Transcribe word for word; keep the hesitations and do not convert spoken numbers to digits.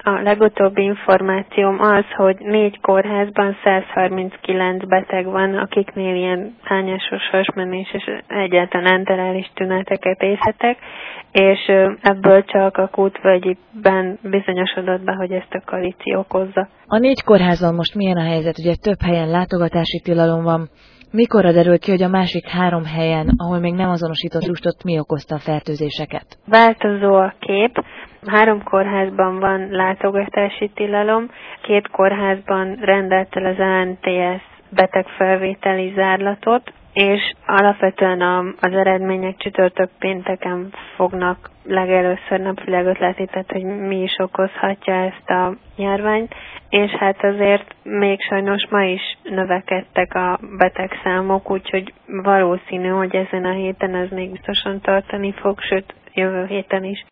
A legutóbbi információm az, hogy négy kórházban száz harminckilenc beteg van, akiknél ilyen hányásos hasmenés és egyáltalán enterális tüneteket észletek, és ebből csak akútvölgyiben bizonyosodott be, hogy ezt a kalici okozza. A négy kórházban most milyen a helyzet? Ugye több helyen látogatási tilalom van. Mikorra derül ki, hogy a másik három helyen, ahol még nem azonosított lustot, mi okozta a fertőzéseket? Változó a kép. Három kórházban van látogatási tilalom, két kórházban rendelt el az á en té es betegfelvételi zárlatot, és alapvetően a, az eredmények csütörtök pénteken fognak legelőször napvilágot látni, tehát hogy mi is okozhatja ezt a járványt, és hát azért még sajnos ma is növekedtek a betegszámok, úgyhogy valószínű, hogy ezen a héten ez még biztosan tartani fog, sőt jövő héten is.